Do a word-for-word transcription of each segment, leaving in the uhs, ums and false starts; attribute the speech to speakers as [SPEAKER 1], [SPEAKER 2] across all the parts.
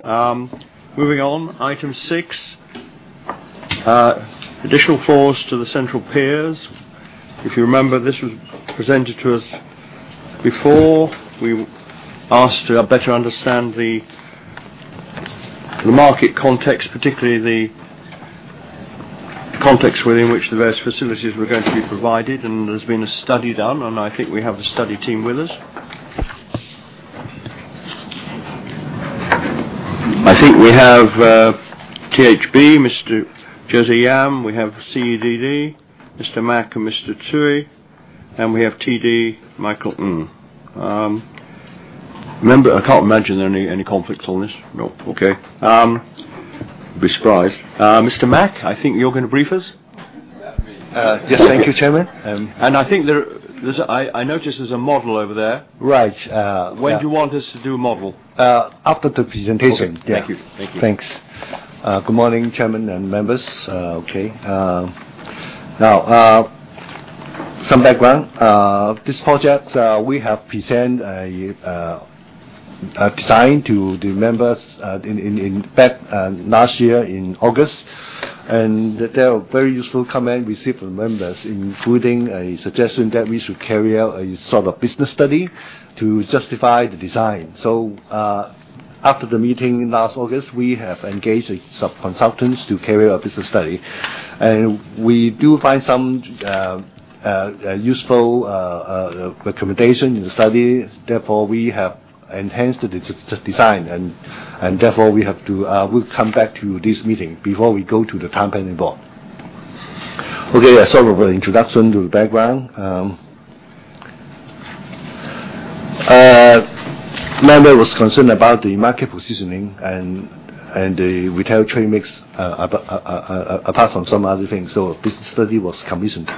[SPEAKER 1] Um, moving on, item six, uh, additional floors to the central piers. If you remember, this was presented to us before. We asked to better understand the, the market context, particularly the context within which the various facilities were going to be provided, and there's been a study done, and I think we have the study team with us. I think we have uh, T H B, Mister Jose Yam, we have C E D D, Mister Mack and Mister Tui, and we have T D, Michael Ng. Um, remember, I can't imagine there are any, any conflicts on this. No, okay. Um, be surprised. Uh, Mister Mack, I think you're going to brief us?
[SPEAKER 2] Uh, yes, thank you, Chairman. Um,
[SPEAKER 1] and I think there, there's a, I, I noticed there's a model over there.
[SPEAKER 2] Right. Uh,
[SPEAKER 1] when
[SPEAKER 2] yeah.
[SPEAKER 1] do you want us to do a model?
[SPEAKER 2] Uh, after the presentation.
[SPEAKER 1] Okay.
[SPEAKER 2] Yeah.
[SPEAKER 1] Thank you. Thank you.
[SPEAKER 2] Thanks. Uh, good morning, Chairman and members. Uh, okay. Uh, now, uh, some background. Uh, this project, uh, we have presented a, uh, a design to the members uh, in, in, in back uh, last year in August. And there are very useful comments received from members, including a suggestion that we should carry out a sort of business study to justify the design. So uh, after the meeting last August, we have engaged a sub-consultants to carry out a business study. And we do find some uh, uh, useful uh, uh, recommendation in the study. Therefore, we have enhanced the design, and and therefore we have to uh, we'll come back to this meeting before we go to the town planning board. Okay, a sort of an introduction to the background. Um, uh, member was concerned about the market positioning and and the retail trade mix uh, apart, uh, uh, apart from some other things. So a business study was commissioned.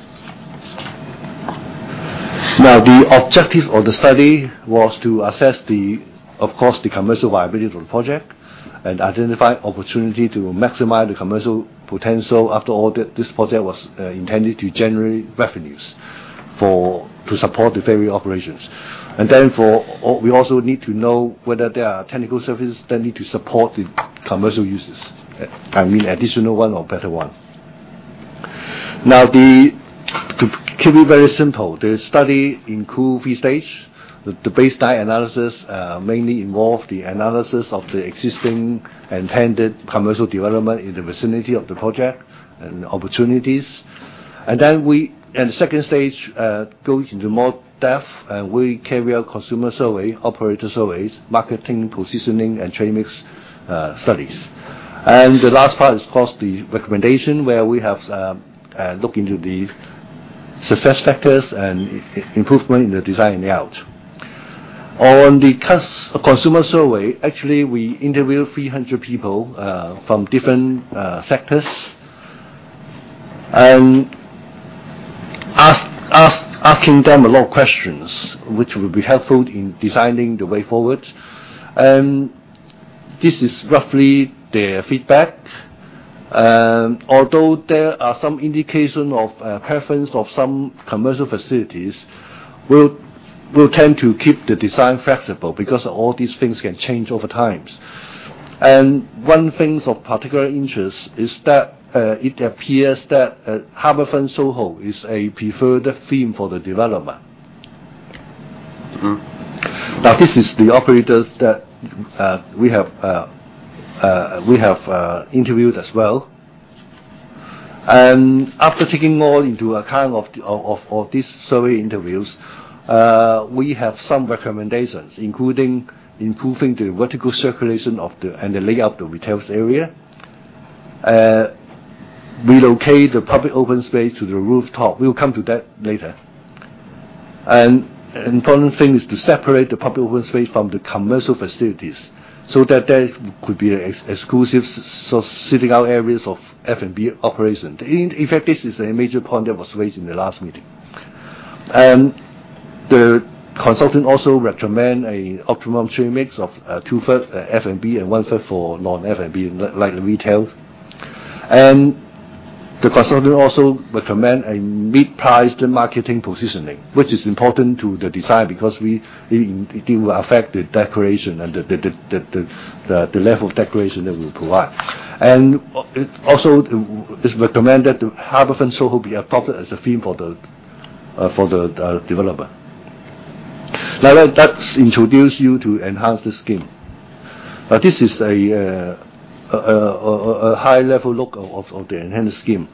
[SPEAKER 2] Now, the objective of the study was to assess the, of course, the commercial viability of the project and identify opportunity to maximize the commercial potential. After all, this project was uh, intended to generate revenues for to support the ferry operations. And then for we also need to know whether there are technical services that need to support the commercial uses. I mean, additional one or better one. Now, the to keep it very simple, the study includes three stages. The, the baseline analysis uh, mainly involved the analysis of the existing intended commercial development in the vicinity of the project and opportunities. And then we, and the second stage, uh, goes into more depth, and we carry out consumer survey, operator surveys, marketing, positioning, and trade mix uh, studies. And the last part is, of course, the recommendation, where we have uh, uh, looked into the success factors and improvement in the design and layout. On the consumer survey, actually we interviewed three hundred people uh, from different uh, sectors and asked, asked, asking them a lot of questions which will be helpful in designing the way forward. And this is roughly their feedback. Um, although there are some indication of uh, preference of some commercial facilities, we'll, we'll tend to keep the design flexible because all these things can change over time. And one thing of particular interest is that uh, it appears that uh, Harbourfront Soho is a preferred theme for the development. Mm-hmm. Now, this is the operators that uh, we have uh, Uh, we have uh, interviewed as well, and after taking all into account of the, of, of these survey interviews, uh, we have some recommendations, including improving the vertical circulation of the and the layout of the retail area, uh, relocate the public open space to the rooftop. We'll come to that later. And an important thing is to separate the public open space from the commercial facilities, so that there could be ex- exclusive so sitting out areas of F and B operation. In, in fact, this is a major point that was raised in the last meeting. And the consultant also recommend a optimum trade mix of uh, two-thirds uh, F and B and one-third for non-F and B, like the retail. And the consultant also recommend a mid-priced marketing positioning, which is important to the design because we it, it will affect the decoration and the the, the, the, the, the level of decoration that we will provide. And it also is recommended that the Harbourfront Soho be adopted as a theme for the uh, for the uh, developer. Now let, let's introduce you to enhance the scheme. Uh, this is a uh, A, a, a high-level look of, of, of the enhanced scheme.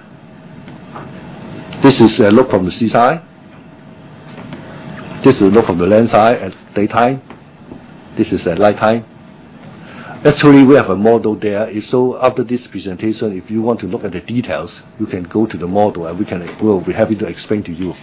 [SPEAKER 2] This is a look from the seaside. This is a look from the land side at daytime. This is at nighttime. Actually, we have a model there. If so, after this presentation, if you want to look at the details, you can go to the model, and we can we'll be happy to explain to you.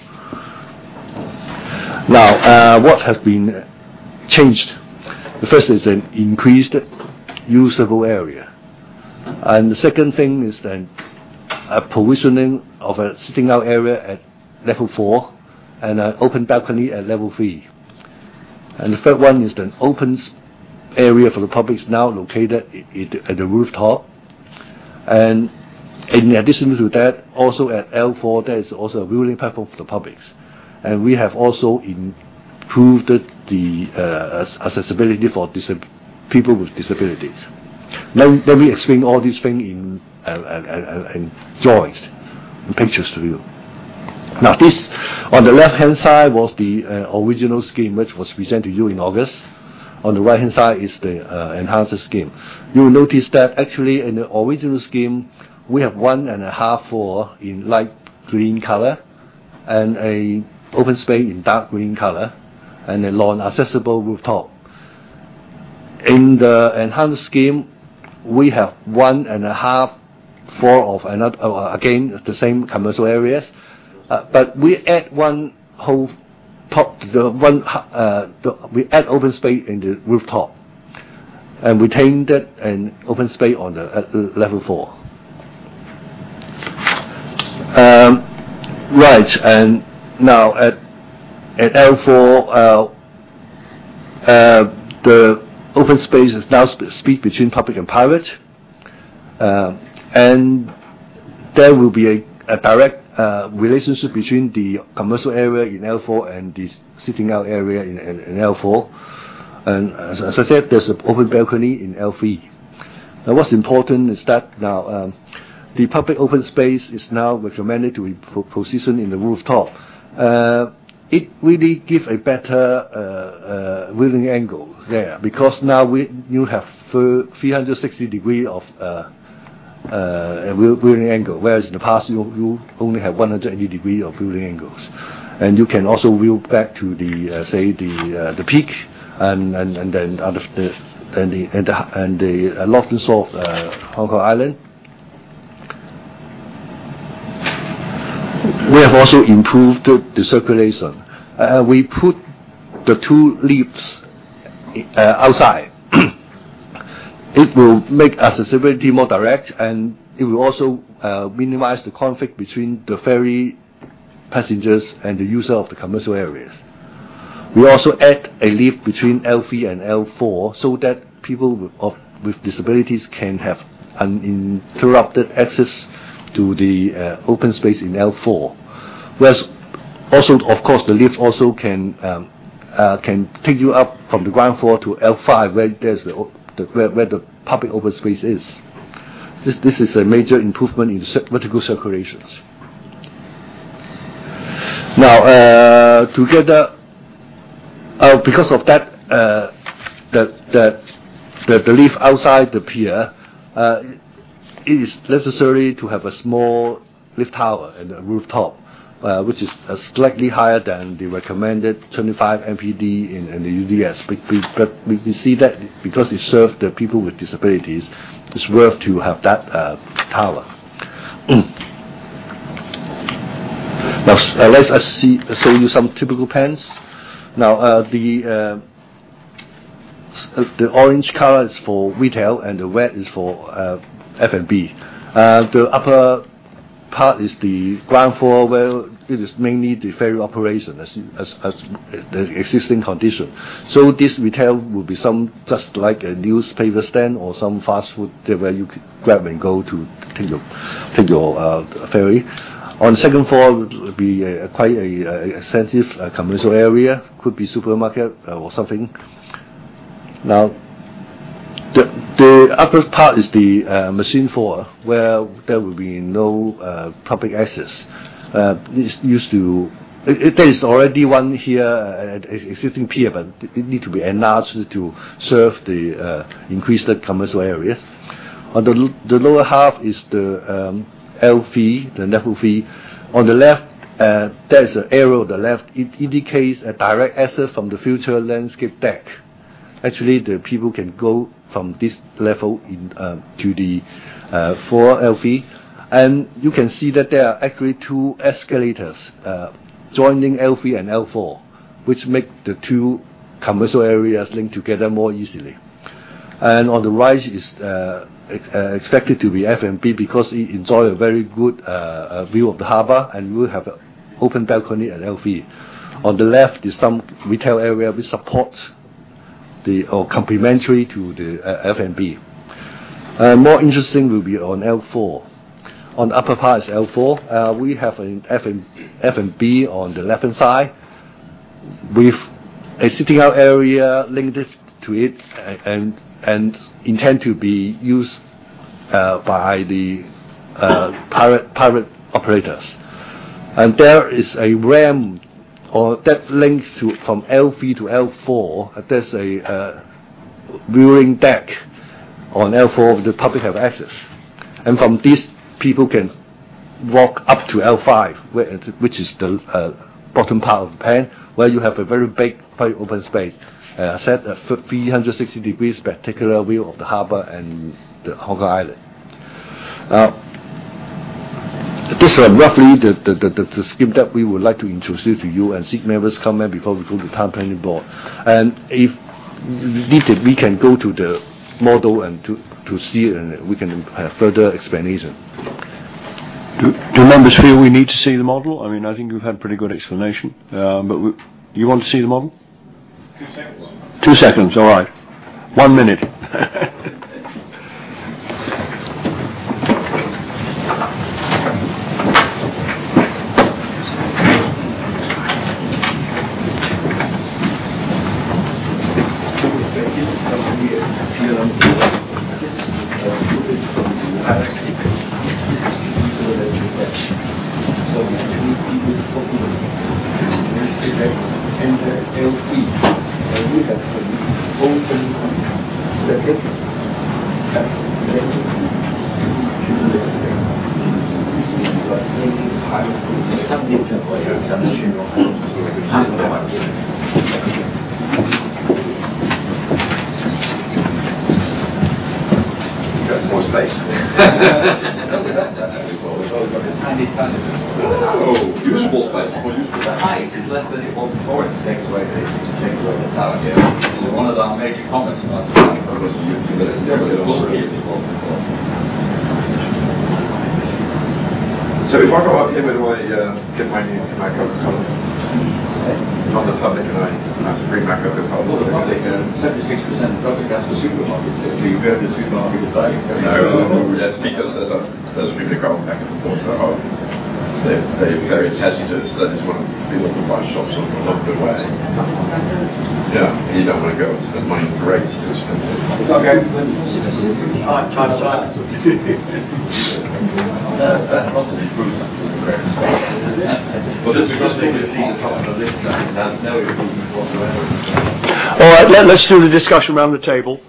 [SPEAKER 2] Now, uh, what has been changed? The first is an increased usable area, and the second thing is then a positioning of a sitting out area at level four and an open balcony at level three. And the third one is an open area for the public is now located at the rooftop. And in addition to that, also at L four there is also a viewing platform for the public, and we have also improved the uh, accessibility for disabilities. People with disabilities. Now, let me explain all these things in, uh, uh, uh, in drawings and pictures to you. Now, this on the left-hand side was the uh, original scheme, which was presented to you in August. On the right-hand side is the uh, enhanced scheme. You will notice that actually in the original scheme, we have one and a half floor in light green color, and a open space in dark green color, and a non-accessible rooftop. In the enhanced scheme, we have one and a half floor of another, uh, again, the same commercial areas, uh, but we add one whole top, the one, uh, the, we add open space in the rooftop, and retain that an open space on the at level four. Um, right, and now at at L four, uh, uh, the open space is now split between public and private, uh, and there will be a, a direct uh, relationship between the commercial area in L four and the sitting out area in, in, in L four. And as, as I said, there's an open balcony in L three. Now, what's important is that now um, the public open space is now recommended to be positioned in the rooftop. Uh, It really gives a better uh, uh, viewing angle there, because now we you have three hundred sixty degree of uh, uh, viewing angle, whereas in the past you, you only have one hundred eighty degree of viewing angles, and you can also view back to the uh, say the uh, the peak and and and then out of the and the and the, and the uh, Lofton Soft uh, Hong Kong Island. We have also improved the, the circulation. Uh, we put the two lifts uh, outside. It will make accessibility more direct, and it will also uh, minimize the conflict between the ferry passengers and the user of the commercial areas. We also add a lift between L three and L four so that people with, of, with disabilities can have uninterrupted access to the uh, open space in L four. Whereas also, of course, the lift also can um, uh, can take you up from the ground floor to L five, where there's the, the where, where the public open space is. This this is a major improvement in vertical circulations. Now, uh, together, uh, because of that, uh, that that the, the lift outside the pier, uh, it is necessary to have a small lift tower and a rooftop. Uh, which is uh, slightly higher than the recommended twenty-five M P D in, in the U D S. But we, but we see that because it serves the people with disabilities, it's worth to have that uh, tower. Now, uh, let's uh, see, show you some typical plans. Now, uh, the uh, the orange color is for retail, and the red is for uh, F and B. Uh, the upper part is the ground floor where it is mainly the ferry operation as, as, as the existing condition. So this retail will be some just like a newspaper stand or some fast food there where you could grab and go to take your take your uh, ferry. On the second floor will be a, quite a, a extensive uh, commercial area, could be supermarket uh, or something. Now, the, the upper part is the uh, machine floor, where there will be no uh, public access. Uh, this used to, it, it, there is already one here, uh, existing pier, but it need to be enlarged to serve the uh, increased commercial areas. On the, the lower half is the um, L V, the level V. On the left, uh, there's an arrow on the left. It indicates a direct access from the future landscape deck. Actually, the people can go from this level in, uh, to the uh, four L V. And you can see that there are actually two escalators uh, joining L V and L four, which make the two commercial areas link together more easily. And on the right is uh, uh, expected to be F and B because it enjoys a very good uh, uh, view of the harbour, and we will have an open balcony at L V. On the left is some retail area which supports the or complementary to the uh, F and B. Uh, more interesting will be on L four. On the upper part is L four. Uh, we have an F and, F and B on the left hand side with a sitting out area linked to it and and intend to be used uh, by the uh, private private operators. And there is a ramp or that links to from L V to L four. Uh, there's a uh, viewing deck on L four. The public have access, and from this people can walk up to L five, where, which is the uh, bottom part of the pan, where you have a very big, quite open space. Uh, set a three hundred sixty degrees spectacular view of the harbour and the Hong Kong Island. Now, this is roughly the, the, the, the scheme that we would like to introduce to you and seek members' comment before we go to Town Planning Board. And if needed, we can go to the model and to, to see it, and we can have further explanation.
[SPEAKER 1] Do, do members feel we need to see the model? I mean, I think we've had a pretty good explanation. Um, but we, you want to see the model?
[SPEAKER 3] Two seconds.
[SPEAKER 1] Two seconds, all right. One minute.
[SPEAKER 3] More space. Oh, usable space. The height is less than it was before. It takes away the takes away the tower here. So one of our major comments last time was that it's never as bulky as it was before. So if I go up here, where do I uh, get my my Coca-Cola? Not the public, and I have to bring back Coca-Cola. Well, the public, seventy-six percent of the public has the supermarkets. So you go to the supermarket to buy. No, that's because there's a there's people who go back and forth to home. They're, they're very attached to it, so they just want to be able to buy shops on a little bit away. Yeah, and you don't want to go and spend money on rates, too expensive. Okay. Time, time, time. That's not an improvement. Well, this is just to see the top of the list, and there's no improvement whatsoever.
[SPEAKER 1] All right, let, let's do the discussion around the table.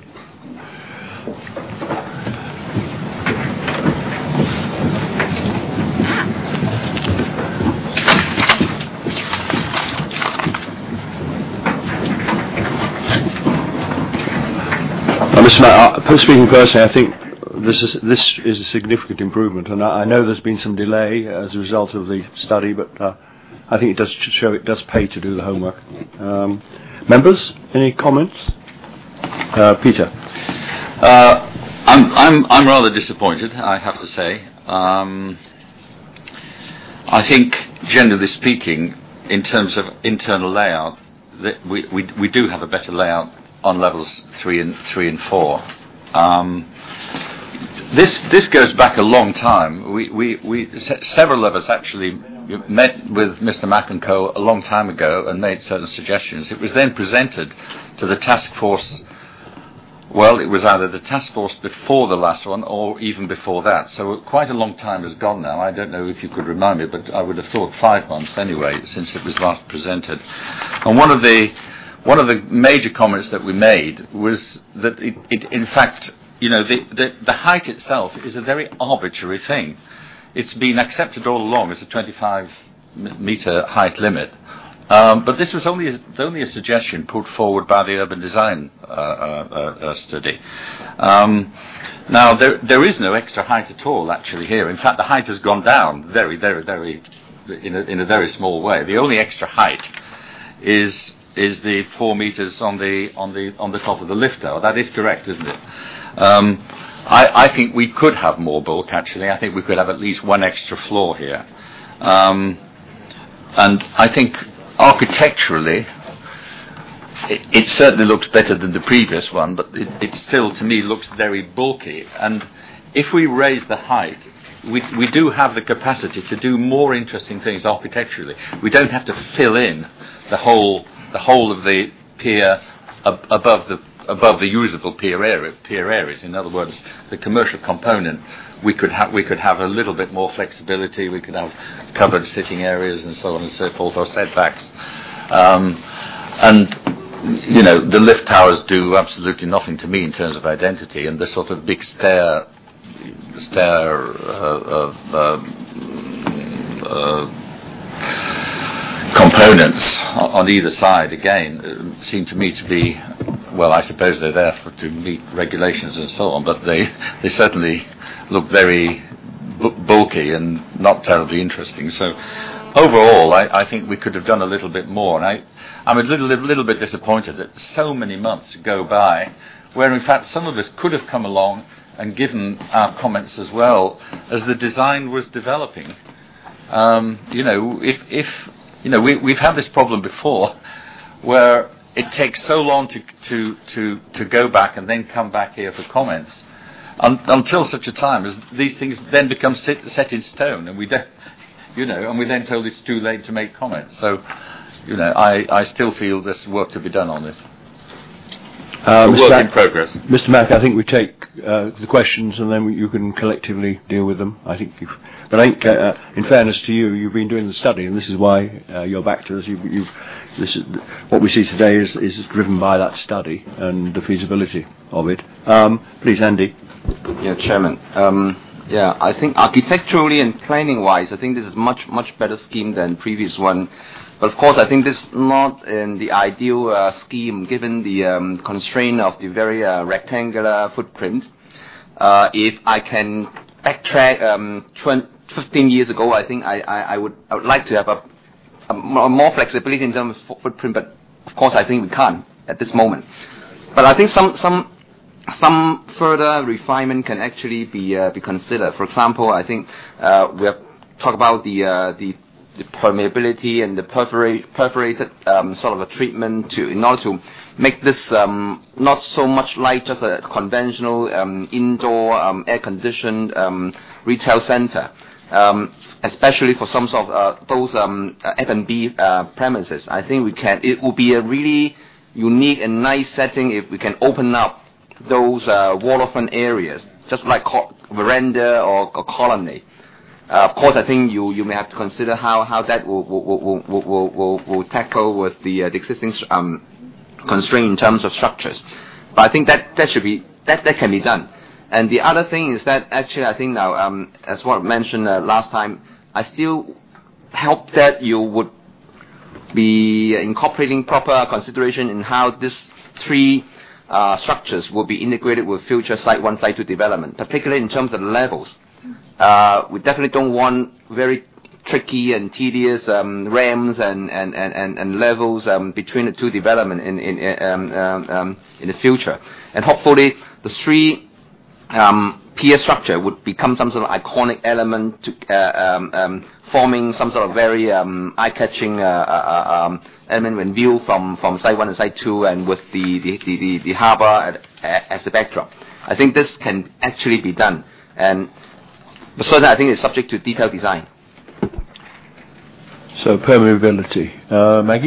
[SPEAKER 1] Mister Matt, uh, speaking personally, I think this is this is a significant improvement, and I, I know there's been some delay as a result of the study, but uh, I think it does show it does pay to do the homework. Um, members, any comments? Uh, Peter,
[SPEAKER 4] uh, I'm I'm I'm rather disappointed, I have to say. Um, I think, generally speaking, in terms of internal layout, that we, we we do have a better layout on levels three and three and four. Um, this this goes back a long time. We we, we se- several of us actually met with Mister Mack and Co. a long time ago and made certain suggestions. It was then presented to the task force. Well, it was either the task force before the last one or even before that. So quite a long time has gone now. I don't know if you could remind me, but I would have thought five months anyway since it was last presented. And one of the one of the major comments that we made was that it, it in fact, you know, the, the the height itself is a very arbitrary thing. It's been accepted all along as a twenty-five meter height limit. Um, but this was only a, only a suggestion put forward by the urban design uh, uh, uh, study. Um, now, there there is no extra height at all, actually, here. In fact, the height has gone down very, very, very, in a, in a very small way. The only extra height is is the four meters on the on the on the top of the lift tower. That is correct, isn't it? Um, I, I think we could have more bulk. Actually, I think we could have at least one extra floor here, um, and I think. Architecturally, it, it certainly looks better than the previous one, but it, it still, to me, looks very bulky. And if we raise the height, we, we do have the capacity to do more interesting things architecturally. We don't have to fill in the whole the whole of the pier ab- above the above the usable pier area, pier areas. In other words, the commercial component, we could have we could have a little bit more flexibility. We could have covered sitting areas and so on and so forth, or setbacks. Um, and you know, the lift towers do absolutely nothing to me in terms of identity, and the sort of big stair stair uh, uh, uh, components on either side again seem to me to be. Well, I suppose they're there for, to meet regulations and so on, but they they certainly look very bu- bulky and not terribly interesting. So overall, I, I think we could have done a little bit more, and I, I'm a little, little little bit disappointed that so many months go by, where in fact some of us could have come along and given our comments as well as the design was developing. Um, you know, if if you know, we, we've had this problem before, where it takes so long to, to, to, to go back and then come back here for comments un, until such a time as these things then become set, set in stone, and we don't, you know, and we're then told it's too late to make comments. So, you know, I, I still feel there's work to be done on this.
[SPEAKER 1] Uh,
[SPEAKER 4] a
[SPEAKER 1] Mister
[SPEAKER 4] work
[SPEAKER 1] Mack,
[SPEAKER 4] in progress.
[SPEAKER 1] Mister Mack, I think we take uh, the questions and then we, you can collectively deal with them. I think, you've, but I think, uh, in fairness to you, you've been doing the study, and this is why uh, you're back to us. You've, you've, this is, what we see today is, is driven by that study and the feasibility of it. Um, please, Andy.
[SPEAKER 5] Yeah, Chairman. Um, yeah, I think architecturally and planning-wise, I think this is much much better scheme than previous one. But of course, I think this is not in the ideal uh, scheme, given the um, constraint of the very uh, rectangular footprint. Uh, if I can backtrack um, twenty, fifteen years ago, I think I, I, I would I would like to have a, a more flexibility in terms of footprint. But of course, I think we can't at this moment. But I think some some some further refinement can actually be uh, be considered. For example, I think uh, we have talked about the uh, the the permeability and the perforate, perforated um, sort of a treatment to in order to make this um, not so much like just a conventional um, indoor um, air-conditioned um, retail center, um, especially for some sort of uh, those um, F and B uh, premises. I think we can. It will be a really unique and nice setting if we can open up those uh, waterfront areas, just like co- veranda or, or colonnade. Uh, of course, I think you, you may have to consider how, how that will will, will, will, will, will, will tackle with the, uh, the existing um, constraint in terms of structures. But I think that, that should be that, that can be done. And the other thing is that actually I think now, um, as what I mentioned uh, last time, I still hope that you would be incorporating proper consideration in how these three uh, structures will be integrated with future Site one, Site two development, particularly in terms of the levels. Uh, we definitely don't want very tricky and tedious um, ramps and, and, and, and levels um, between the two developments in in um, um, um, in the future. And hopefully the three um, pier structure would become some sort of iconic element to, uh, um, um, forming some sort of very um, eye-catching uh, uh, um, element when viewed from, from site one and site two, and with the, the, the, the, the harbour at, as a backdrop. I think this can actually be done, and but certainly I think it's subject to detailed design.
[SPEAKER 1] So permeability. Uh, Maggie?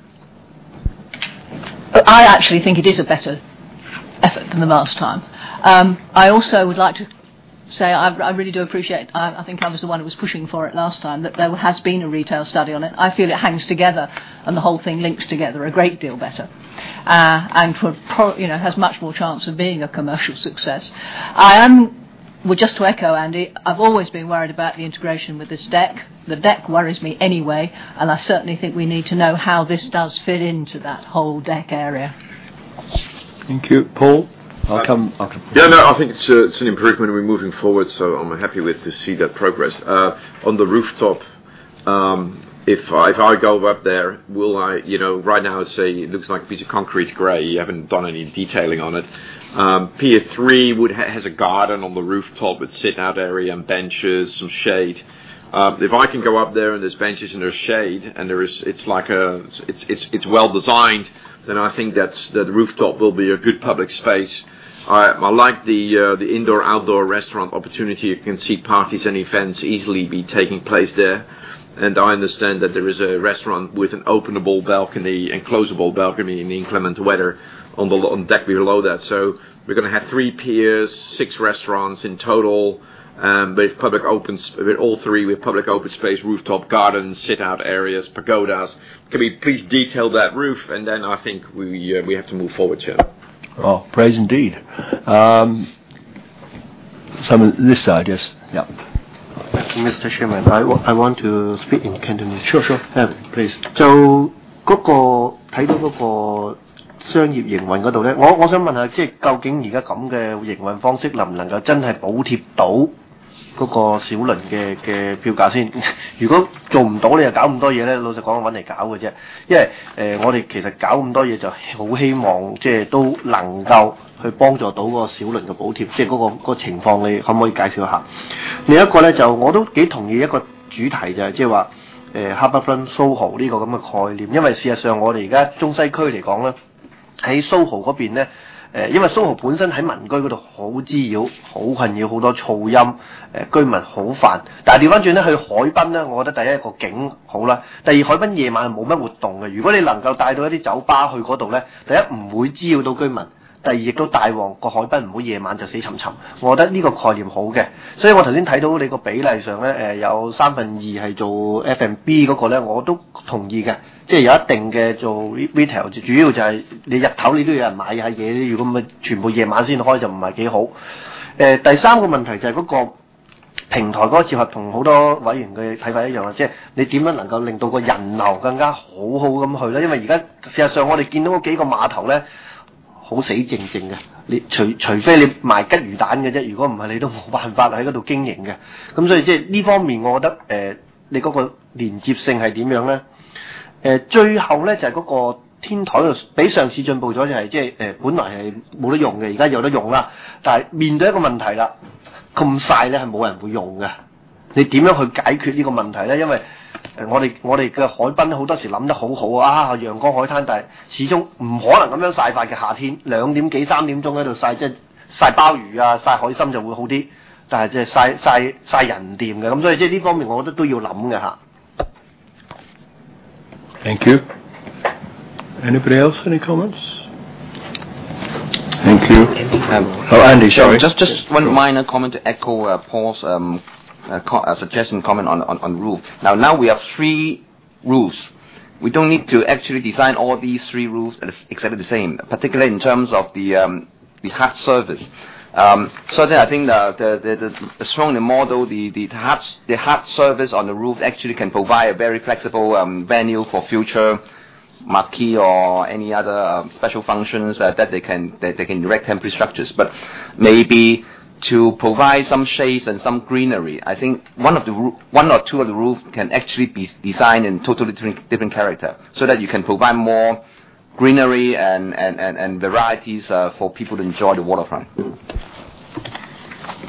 [SPEAKER 6] I actually think it is a better effort than the last time. Um, I also would like to say I, I really do appreciate, I, I think I was the one who was pushing for it last time, that there has been a retail study on it. I feel it hangs together and the whole thing links together a great deal better. Uh, and for pro, you know, has much more chance of being a commercial success. I am, well, just to echo Andy, I've always been worried about the integration with this deck. The deck worries me anyway, and I certainly think we need to know how this does fit into that whole deck area.
[SPEAKER 1] Thank you. Paul? I'll come. I'll come.
[SPEAKER 3] Yeah, no, I think it's, uh, it's an improvement. We're moving forward, so I'm happy with to see that progress. Uh, on the rooftop, um, if I, if I go up there, will I, you know, right now it's a, it looks like a piece of concrete grey. You haven't done any detailing on it. Um, Pier three would ha- has a garden on the rooftop with sit-out area and benches, some shade. Uh, if I can go up there and there's benches and there's shade and there is, it's like a, it's it's it's well designed, then I think that's that the rooftop will be a good public space. I, I like the uh, the indoor-outdoor restaurant opportunity. You can see parties and events easily be taking place there. And I understand that there is a restaurant with an openable balcony and closable balcony in inclement weather on the on deck below that. So we're going to have three piers, six restaurants in total, um, with public open, with all three with public open space, rooftop gardens, sit-out areas, pagodas. Can we please detail that roof? And then I think we uh, we have to move forward, Chair.
[SPEAKER 1] Oh, praise indeed. Um, some on this side, yes. Yeah.
[SPEAKER 7] Mister Chairman, I, w- I want to speak in Cantonese.
[SPEAKER 1] Sure, sure.
[SPEAKER 7] Yeah, please. 就嗰個睇到嗰個商業營運嗰度咧，我我想問下，即係究竟而家咁嘅營運方式能唔能夠真係補貼到嗰個小輪嘅嘅票價先？如果做唔到，你又搞咁多嘢咧，老實講揾嚟搞嘅啫。因為誒、呃，我哋其實搞咁多嘢就好希望即係都能夠去幫助到個小輪嘅補貼，即係嗰個嗰個情況，你可唔可以介紹下？另一個咧就我都幾同意一個主題就係即係話誒 Harbourfront Soho 呢個咁嘅概念，因為事實上我哋而家中西區嚟講咧，喺 Soho 嗰邊咧。誒，因為蘇豪本身喺民居嗰度好滋擾、好困擾、好多噪音，誒、呃、居民好煩。但係調翻轉咧，去海濱咧，我覺得第一個景好啦，第二海濱夜晚係冇乜活動嘅。如果你能夠帶到一啲酒吧去嗰度咧，第一唔會滋擾到居民，第二亦都帶旺個海濱，唔好夜晚就死沉沉。我覺得呢個概念好嘅，所以我頭先睇到你個比例上咧，誒、呃、有三分二係做 F and B 嗰個咧，我都同意嘅。即係有一定嘅做 retail，主要就係你日頭你都有人買下嘢，如果咪全部夜晚先開就唔係幾好。誒、呃、第三個問題就係嗰個平台嗰個接合，同好多委員嘅睇法一樣啦，即係你點樣能夠令到個人流更加好好咁去咧？因為而家事實上我哋見到嗰幾個碼頭咧，好死靜靜嘅，你除除非你賣吉魚蛋嘅啫，如果唔係你都冇辦法喺嗰度經營嘅。咁所以即係呢方面，我覺得誒、呃、你嗰個連接性係點樣咧？誒、呃、最後咧就係、是、嗰個天台度比上次進步咗，就係即係誒本來係冇得用嘅，而家有得用啦。但係面對一個問題啦，咁曬咧係冇人會用嘅。你點樣去解決呢個問題咧？因為誒、呃、我哋我哋嘅海濱好多時諗得好好啊，陽光海灘，但係始終唔可能咁樣曬法嘅。夏天兩點幾三點鐘喺度曬，即係曬鮑魚啊、曬海參就會好啲，但係即係曬曬曬人唔掂嘅。咁所以即係呢方面，我覺得都要諗嘅嚇。
[SPEAKER 1] Thank you. Anybody else? Any comments? Thank you.
[SPEAKER 5] Um,
[SPEAKER 1] oh, Andy, sorry.
[SPEAKER 5] Just just one minor comment to echo uh, Paul's um, uh, co- uh, suggestion comment on, on on roof. Now now we have three roofs. We don't need to actually design all these three roofs exactly the same, particularly in terms of the um, the hard surface. Um, so then I think the the the, the, the strongly model the the hard the hard surface on the roof actually can provide a very flexible um, venue for future marquee or any other um, special functions uh, that they can that they can erect temporary structures. But maybe to provide some shades and some greenery, I think one of the roo- one or two of the roof can actually be designed in totally different, different character, so that you can provide more greenery and, and, and, and varieties uh, for people to enjoy the waterfront.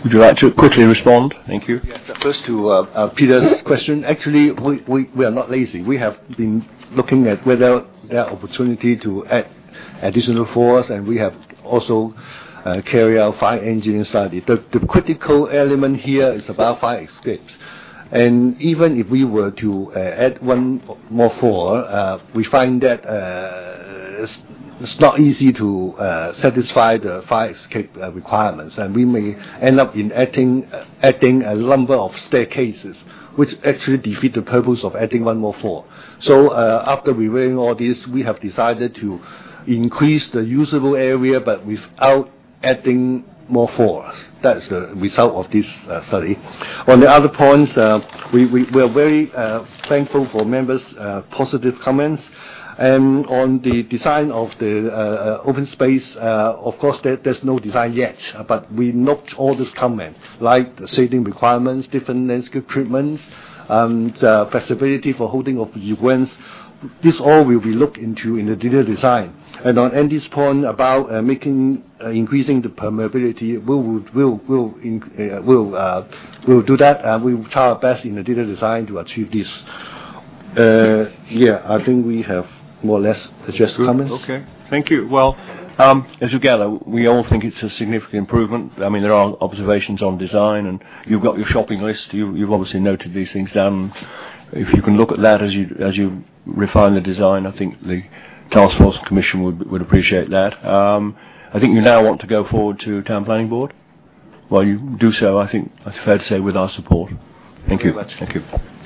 [SPEAKER 1] Would you like to quickly respond? Thank you.
[SPEAKER 2] Yes, first to uh, uh, Peter's question. Actually, we, we, we are not lazy. We have been looking at whether there are opportunity to add additional force, and we have also uh, carry out fire engineering study. The, the critical element here is about fire escapes. And even if we were to uh, add one more floor, uh, we find that uh, it's, it's not easy to uh, satisfy the fire escape uh, requirements, and we may end up in adding, uh, adding a number of staircases, which actually defeat the purpose of adding one more floor. So uh, after reviewing all this, we have decided to increase the usable area, but without adding more floors. That's the result of this uh, study. On the other points, uh, we, we, we are very uh, thankful for members' uh, positive comments. And on the design of the uh, uh, open space, uh, of course, there, there's no design yet, but we note all these comments, like the shading requirements, different landscape treatments, um, the flexibility for holding of events. This all will be looked into in the detailed design. And on Andy's point about uh, making uh, increasing the permeability, we'll we'll we'll in, uh, we'll uh, we'll do that. Uh, we will try our best in the detailed design to achieve this. Uh, yeah, I think we have more or less addressed comments.
[SPEAKER 1] Okay, thank you. Well, um, as you gather, we all think it's a significant improvement. I mean, there are observations on design, and you've got your shopping list. You, you've obviously noted these things down. If you can look at that as you as you refine the design, I think the Task Force Commission would would appreciate that. Um, I think you now want to go forward to Town Planning Board. Well, you do so, I think, it's fair to say, with our support. Thank you. Thank you.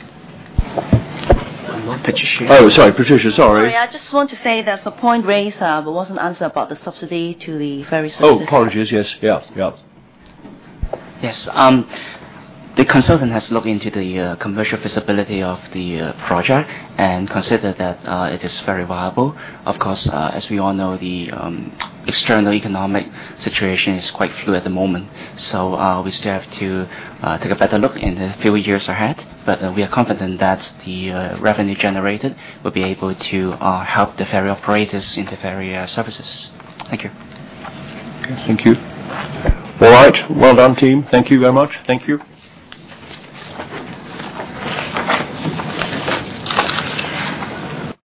[SPEAKER 8] Patricia.
[SPEAKER 1] Oh, sorry, Patricia, sorry.
[SPEAKER 8] Sorry, I just want to say there's a point raised uh, but wasn't answered about the subsidy to the ferry
[SPEAKER 1] Oh,
[SPEAKER 8] services.
[SPEAKER 1] apologies, yes, yeah, yeah.
[SPEAKER 9] Yes. Um, the consultant has looked into the uh, commercial feasibility of the uh, project and considered that uh, it is very viable. Of course, uh, as we all know, the um, external economic situation is quite fluid at the moment. So uh, we still have to uh, take a better look in the few years ahead. But uh, we are confident that the uh, revenue generated will be able to uh, help the ferry operators in the ferry uh, services. Thank you.
[SPEAKER 1] Okay, thank you. All right, well done, team. Thank you very much. Thank you.